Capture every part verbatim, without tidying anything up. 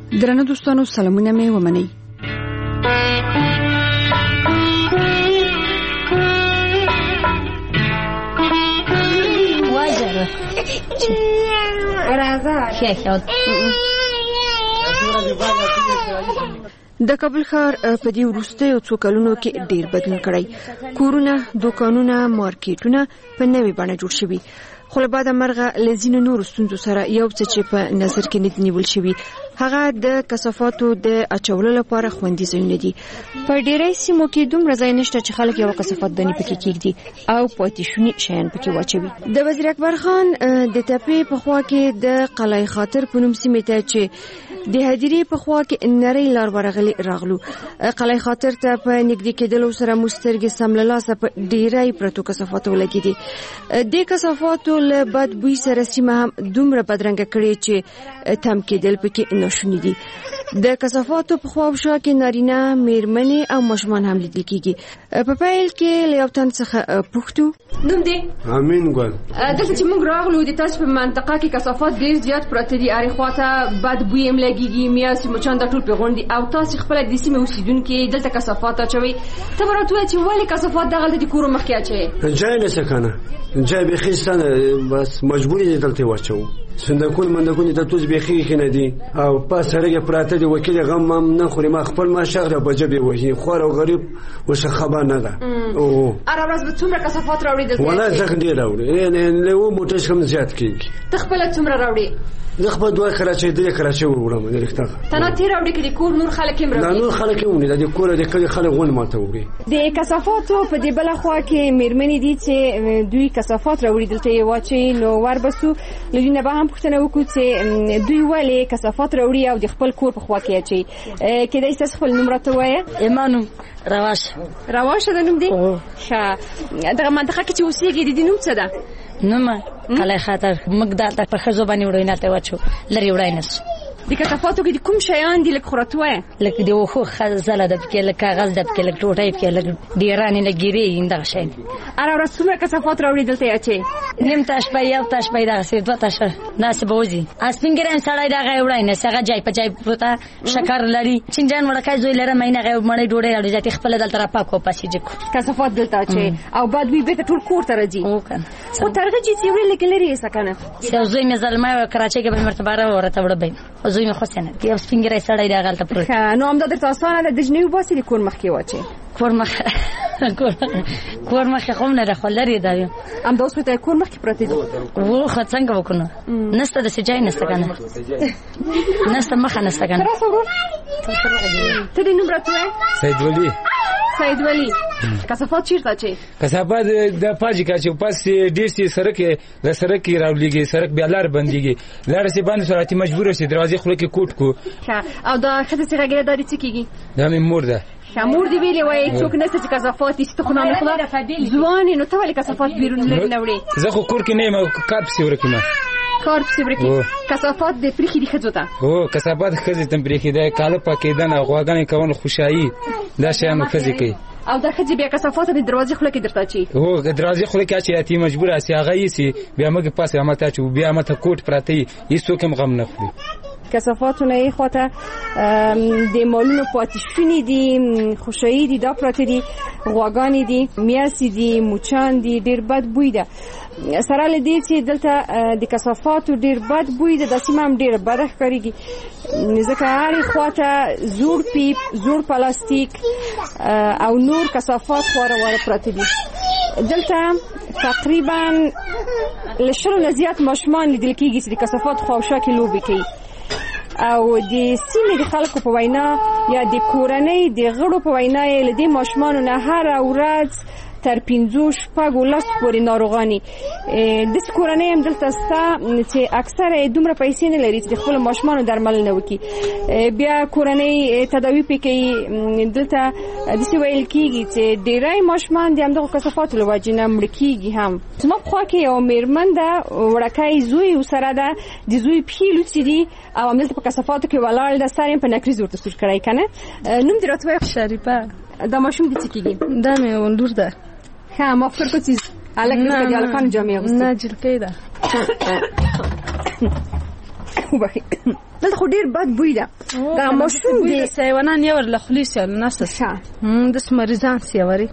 درنو دوستانو سلامونه مې ومنئ. د کابل ښار په دې وروستیو څو کلونو کې ډیر بدلون کړی. کورونه، دوکانونه، مارکیټونه په نوې بڼه جوړ شوي، خو له بعده مرغه له ځینو نورو ستونزو سره یو څه چې په نظر کې نه نیول شوي هغه د کثافاتو د اچولو لپاره خوندي ځایونه دي. په ډیری سیمو کې دومره ځای نشته چې خلک یو کثافات دانې پکې کېږدي او پاتې شوني شیان پکې واچوي. د وزیر اکبر خان د تپې په خوا کې د قلعه خاطر په نوم سیمې ته چې د هدیرې په خوا کې نری لار ورغلي راغلو. قلعه خاطر ته په نږدې کېدلو سره مو سترګې سم له لاسه په ډیری پرتو کثافاتو ولګېدې. د کثافاتو له بد بوی سره سیمه هم دومره بدرنګه کړې چې تم کېدل پکې ناشوني دي. د کثافاتو په خوا شا کې نارینه، میرمنې او ماشومان هم لیدل کېږي. په پیل کې له یو تن څخه پوښتو نوم دی امین ګل. دلته چې موږ راغلو د تاسو په منطقه کې کثافات ډیر زیات پراته دي، اړې خواته بد بوی هم لګېږي، میاسې مچان د ټول په غونډي او تاسو خپل د سیمې اوسیدونکو دلته کثافات اچوي. ته به راته وایې چې ولې کثافات دغلته د کورو مخکې اچوي؟ جای نشته کنه، جای بیخي ستنه، بس مجبور دي دلته واچو. صندوقونه مندوقونه د توز بیخي کې نه دي او په سرګه پراته دي. وکیل غم هم نه خوري، ما خپل ما شغله بجبه وهي خور او غریب وشه خبر نه ده. او اره ورځ به څومره کثافات راوړي دلته؟ ولا ځکه ډیر راوړي، نه له و موټر کم زیات کیږي. ته خپل څومره راوړي؟ زه خپل دوه کراچۍ دې کراچۍ وړم نه لکته. تنه تیر راوړي کې کور نور خلک هم راوړي؟ نه نور خلک هم نه، د کور د کلی خلک ول ماته وړي. د کثافاتو په دې بل خوا کې میرمنې دي چې دوی کثافات راوړي دلته یې واچي. نو وربسو لږ به هم پوښتنه وکړو چې دوی ولې کثافات راوړي او د خپل کور په خوا کې اچي. کېدای شي خپل نوم راته ووایې؟ ایمانو رواش. رواش د نوم دی؟ ښه. دغه منطقه کې چې اوسېږي د دې نوم څه ده؟ نومه قلعه خاطر. موږ دلته په ښځو باندې وړو نه ته واچو لري وړای نس. د کثافاتو کې د کوم شیان دي لکه خورته وای؟ لکه د وخو خزله د پکې لکه کاغذ د پکې لکه ټوټه پکې لکه ډیرانی لګیری انده شي. اره ورځ څومره کثافات راوړي دلته اچي؟ نیم تاش په یو تاش په دغه څه دوه تاش ناس بوزي. اسپینګرام سړی دغه وړای نه څنګه جای په جای پروته شکر لري. چنجان وړکای زوی لره مینه غو مړې ډوډۍ راوړي ځاتې خپل دلته را پاکو پاسې جکو کثافات دلته اچي او بعد وی به ټول کور ته راځي. او کنه او ترغه چې سی وړي لګلري سکنه یو زوی مې زلمه کراچۍ کې به مرتبه را ورته وړبې او زوی مې حسین یو سپینګرای سړی دا غلطه پروت. نو هم د تاسو نه د جنیو باسي د کور مخ کې واچي. کور مخ کور مخ خو نه راخلري دا ام د اوس په کور مخ کې پروت دي. و خو څنګه وکړو نسته د سجای نسته کنه نسته مخ نسته کنه. ته دې نوم راته سید ولی. سید ولی کثافات چیرته چي؟ کثافات د پاجي کا چې پاس ډیر سي سرک د سرک راولېږي، سرک بیا لار بنديږي، لار سي باندې سرعتي مجبور شي دروازې خلک کوټ کو. او دا خدای سره غیر داري څه کیږي؟ دا مې مور ده. شامور دی ویلې وای څوک نسته چې کثافات ایست خو نه خلا ځواني نو ته ولې کثافات بیرون نه وړي؟ زه خو کور کې نه یم، کار پسې ورکم. کار پسې ورکم. کثافات د پرېخي دي خځو ته؟ او کثافات خځې تم پرېخي ده، کاله پاکیدنه، غواګانې کول، خوشحالي دا شیان خځې کوي. او دا خځې بیا کثافات د دروازې خوله کې درته اچي؟ او دروازې خوله کې اچي، اتی مجبور اسی هغه یې سي بیا موږ پاسه عمل ته چو بیا ماته کوټ پراته یې څوک هم غم نه خوري. کثافاتونه یې خواته د مالونو پاتې شوني دي، خوشایي دي، دا پراته دي، غواګانې دي، میاسې دي، موچان دي، ډېر بد بوی ده. سره له دې چې دلته د کثافاتو ډېر بد بوی ده، دا سیمه هم ډېره بده ښکارېږي ځکه هرې خواته زوړ پیپ، زوړ پلاستیک او نور کثافات خواره واره پراته دي. دلته تقریبا له شلو نه زیات ماشومان لیدل کېږي چې د کثافات خواوشا کې لوبې کوي او د سیمې د خلکو په وینا یا د کورنۍ د غړو په وینا یې له دې ماشومانو نه هره ورځ تر پنځو شپږو لسو پورې ناروغانې. داسې کورنۍ هم دلته شته چې اکثره یې دومره پیسې نه لري چې د خپلو ماشومانو درملنه وکړي. بیا کورنۍ تداوي پرې کوي. دلته داسې ویل کېږي چې ډېری ماشومان د همدغو کثافاتو له وجې نه مړه کېږي هم. زما په خوا کې یو مېرمن ده، وړکی زوی ورسره ده، د زوی پښې لوڅې دي او همدلته په کثافاتو کې ولاړ ده، سر یې په نکریز ورته سور کړی که نه. نوم دې راته وایه؟ شریفه. دا ماشوم دې څه کېږي؟ دا مې لور ده. ښه ما فکر کو چې هلک دلته د هلکانو جامې اغوستې. نه جلکۍ ده. وبخښئ. دلته خو ډیر بد بوی ده دا ماشوم دی سیوانان یو له خلیص نسس هم د مریضان سیوري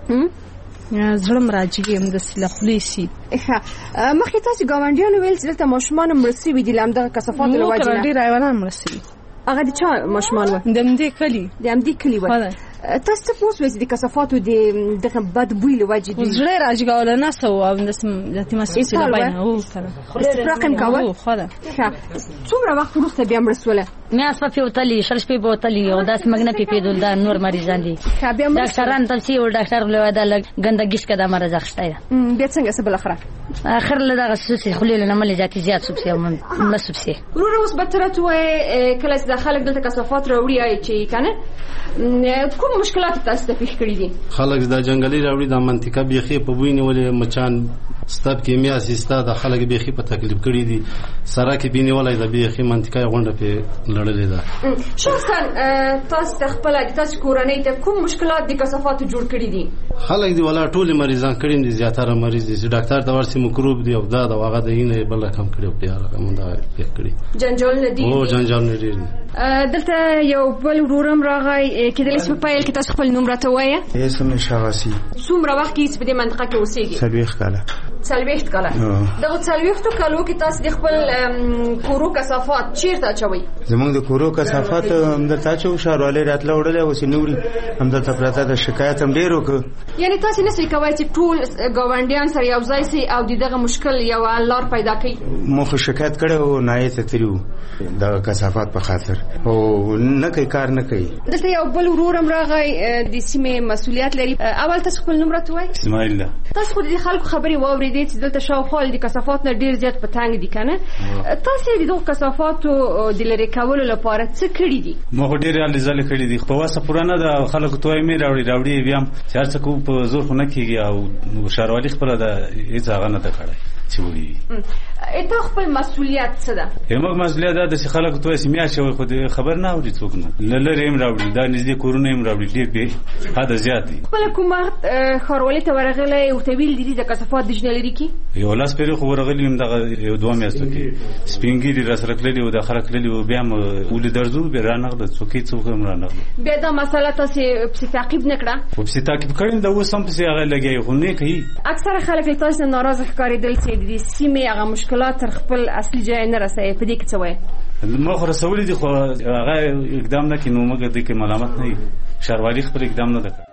زړم راځي هم د سلخلیسي مخکې تاسو ګاونډیانو ویل چې دلته ماشومان مرسي وي د لامده کثافات له وجه ډیر حیوانات مرسي هغه د چا ماشومان و د مدې کلی د امدې کلی و تاسو څه پوس وې د کثافاتو د دغه بد بوی له وجه دي زړه راځي ګاول نه سو او د ذاتي مسئله باندې او سره رقم کاوه خو دا څومره وخت وروسته بیا مرسوله مې اسپه پیوتلی شلش په بوتلی او داس مګنه په پیدول دا نور مریضان دي ډاکټران تلسي او ډاکټر له دا ګندګیش کده مرز اخشتای بیا څنګه څه بل اخره اخر له دغه سوسي خلیل نه ملي ذاتي زیات سوسي او من سوسي ورور اوس بترته وای کله چې خلک دلته کثافات راوړي اي چې کنه کوم مشکلات تاسو ته پیښ کړی دي خلک د جنگلي راوړي د منطقه بيخي په بوینه ولې مچان ستاب کیمیا سیستا د خلک بيخي په تکلیف کړی دي سره کې بینه ولای د بيخي منطقه غونډه په لړلې ده شخصا تاسو خپل تاسو کورنۍ ته کوم مشکلات د کثافات جوړ کړی دي خلک دی ولا ټول مریضان کړي دي زیاتره مریض دي ډاکټر د ورسي مکروب دی او دا د واغه د اینه بل رقم کړو په یاره کوم دا پیښ کړی جنجال نه دی او جنجال نه دی دلته یو بل ورورم راغی کېدلی چې په پایل کې تاسو خپل نوم راته وایه اسم شغاسي څومره وخت کې په دې منطقه کې اوسېږي سلويخ کاله سلويخ کاله دغه سلويختو کالو کې تاسو د خپل کورو کثافات چیرته اچوي زمونږ د کورو کثافات هم د تاسو شاروالې راتله وړلې او سنوري هم د تپراته د شکایت هم ډیر وکړ یعنی تاسو نه سې کوي چې ټول ګاونډیان سره یو ځای سي او دغه مشکل یو لار پیدا کړي مخ شکایت کړو او نه یې تریو د کثافات په خاطر او نه کوي کار نه کوي دلته یو بل ورورم راغی د سیمې مسؤلیت لري اول تاسو خپل نوم راته وایي اسماعیل تاسو خو د خلکو خبري واورېدې چې دلته شاوخوا د کثافات نه ډیر زیات پتنګ دي کنه تاسو د دغه کثافاتو د لری کولو لپاره څه کړی دي مو ډیر یالي ځل کړی دي په واسه پرانه د خلکو توې مې راوړي راوړي بیا هر څه کو په زور خو نه کیږي او شاروالي خپل د هیڅ هغه نه کړی چې وړي اته خپل مسؤلیت څه ده همغه مسؤلیت ده چې خلکو توې سیمه شوی خو خبر نه اوري څوک نه لری هم راوړي دا نږدې کورونه هم راوړي ډیر به حد زیات دي خپل حکومت خاروالي ته ورغلې او تویل دي د کثافات د جنلری کې یو لاس پیری خو ورغلی هم دغه یو دوه میاشتو کې سپینګری راسرکللی او د خلکللی او بیا ولې درځو به رانغله څوکي څوک هم رانغله بیا دا مسله تاسو په تعقیب نکړه او په تعقیب کړم دا اوس هم په هغه لګي خو نه کوي اکثر خلک تاسو ناراضه ښکارېدل چې د سیمې هغه مشکلات تر خپل اصلي ځای نه رسېږي په دې کې څه وایي ما خو رسولې دي خو هغه اقدام نه کوي نو موږ د کې ملامت نه یو شاروالي خپل اقدام نه وکړي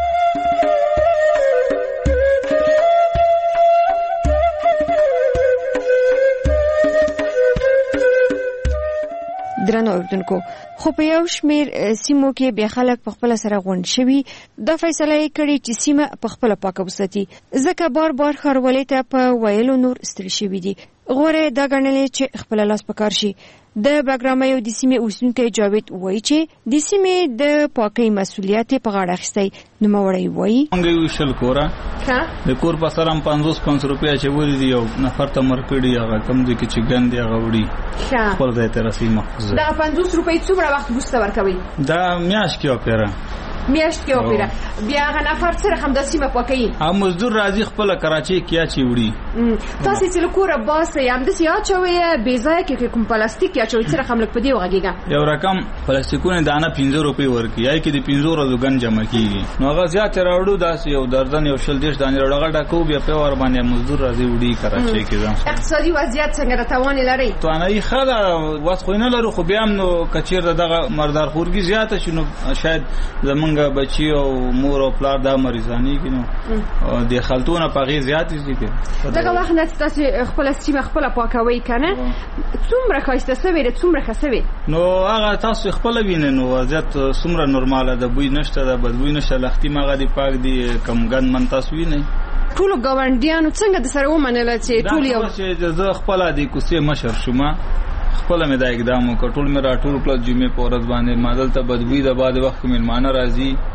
درنو اوردونکو خو په یو شمیر سیمو کې بیا خلک په خپل سره غونډ شوي دا فیصله یې کړې چې سیمه په خپل پاکه وساتي ځکه بار بار ښاروالۍ ته په ویلو نور ستړي شوي دي غوره دا ګڼلې چې خپل لاس په کار شي د بګرامۍ او د سیمې اوسیدونکی جاوید وایي چې د سیمې د پاکۍ مسؤلیت په غاړه اخیستی نوموړی وایي موږ یو شل کوره د کور په سر هم پنځوس پنځوس روپیا چولې دي یو نفر ته مرکړي هغه کم دي چې ګند هغه وړي خپل ځای ته رسي محفوظ دا پنځوس روپۍ څومره وخت وروسته ورکوي دا میاشت کې وپیره میاشت کې وپیره بیا هغه نفر سره هم د سیمه پاکي ا مزدور راځي خپل کراچي کیا چی وړي تاسو چې لکوره باسه یم د سیا چوي بیزای کې کوم پلاستیک یا چوي سره هم لک پدی وغږیږي یو رقم پلاستیکونه دانه پنځه روپۍ ورکی یا کې د پنځه ورځو ګن جمع کیږي نو هغه زیات راوړو داس یو درځن یو شل دیش دانه راوړه ډاکو بیا په ور باندې مزدور راځي وړي کراچي کې ځم اقتصادي وضعیت څنګه روان لري تو انا یې خلا واس خو نه لرو خو بیا نو کچیر دغه مردار خورګي زیاته شنو شاید زمونږ بچي او مور او پلار دا مریضانی کینو د خلطونه پغې زیات دي کې دغه وخت نه تاسو خپل سیمه خپل پاکوي کنه څومره خاصه سوي څومره خسوي نو هغه تاسو خپل وینئ نو وضعیت څومره نورماله ده بوی نشته ده بدبوی نشته لختي مغه دی پاک دی کم ګن من تاسو وینئ ټول ګاونډیانو څنګه د سره ومنل چې ټول یو چې زه خپل د کوڅې مشر شوم خپل مې دا اقدام وکړ ټول مې راټول کړل جمعې په ورځ باندې مادل ته بدبوی د بعد وخت مېلمانه راځي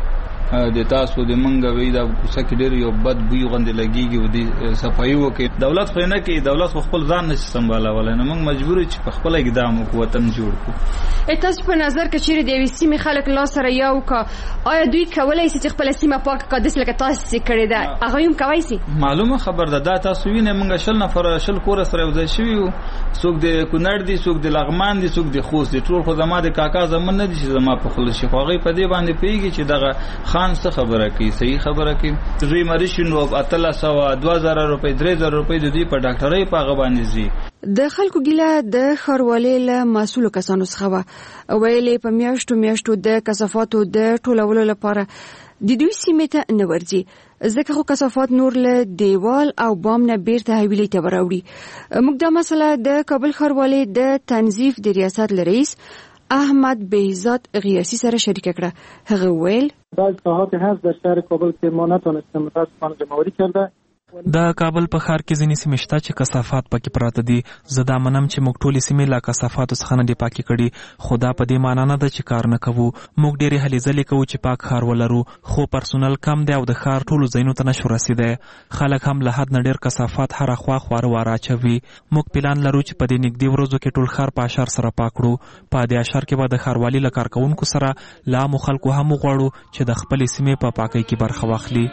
د تاسو د منګه وی دا کوڅه کې ډېر یو بد بوی غوندې لګيږي او د صفایي وکړي دولت خو نه کوي دولت خو خپل ځان نشي سمبالولای نو موږ مجبور یو چې په خپل اقدام وکړو وطن جوړ کړو. تاسو په نظر کې چیرې د یوې سیمې خلک لا سره یو کا آیا دوی کولای شي چې خپل سیمه پاک قدس لکه تاسو کړی دا هغه هم کوي سي؟ معلومه خبر ده دا تاسو وینئ موږ شل نفر شل کور سره وځي شوی یو څوک د کونړ دي څوک د لغمان دي څوک د خوست دي ټول خو زما د کاکا زمون نه دي چې زما په خپل شي خو هغه په دې باندې پیږي چې دغه خان څه خبره کوي صحیح خبره کوي دوی مریشنو اتل سو دوه زره روپۍ درې زره روپۍ د دوی په ډاکټرۍ په هغه باندې زی. د خلکو ګیله د ښاروالۍ له مسؤلو کسانو څخه وه ویلې په میاشتو میاشتو د کثافاتو د ټولولو لپاره د دوی سیمې ته نه ورځي ځکه خو کثافات نور له دیوال او بام نه بیرته حویلۍ ته راوړي. موږ دا مسله د کابل ښاروالۍ د تنظیف د ریاست له رئیس احمد بهزاد غیاسی سره شریک کړه. هغه ویل بعض ساحات هست در شهر کابل که ما نتونستیم متاسفانه جمع‌آوری کرده. د کابل په ښار کې ځینې سیمې شته چې کثافات پکې پراته دي. زه دا منم چې موږ ټولې سیمې له کثافاتو څخه نه دي پاکې کړي خو دا په دې معنا نه ده چې کار نه کوو. موږ ډېرې هلې ځلې کوو چې پاک ښار ولرو خو پرسونل کم دی او د ښار ټولو ځایونو ته نشو رسیدی. خلک هم له حد نه ډېر کثافات هره خوا خواره واره اچوي. موږ پلان لرو چې په دې نږدې ورځو کې ټول ښار په اشر سره پاک کړو. په دې اشر کې به د ښاروالۍ له کارکوونکو سره له عامو خلکو هم وغواړو چې د خپلې سیمې په پاکۍ کې برخه واخلي.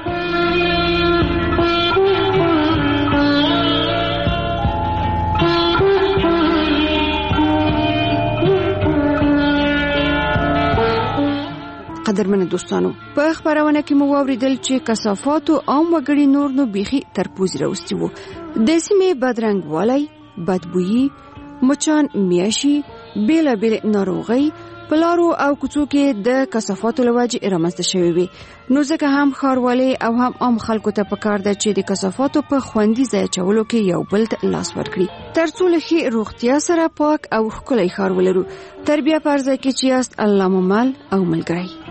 قدرمنو دوستانو په خبرونه کې مو واوریدل چې کثافاتو عام وګړي نور نو بيخي ترپوز راوستي وو. د سیمې بدرنګ والی بدبويي مچان میاشي بیل بیل ناروغي پلارو او کوڅو کې د کثافاتو لوجه رامنځته شوی وي. نو ځکه هم ښاروالۍ او هم عام خلکو ته پکار ده چې د کثافاتو په خوندي ځای چولو کې یو بل ته لاس ورکړي ترڅو له ښې روغتیا سره پاک او ښکلی ښار ولرو. تربیه پرځای کې چې یاست الله مو مل او ملګری.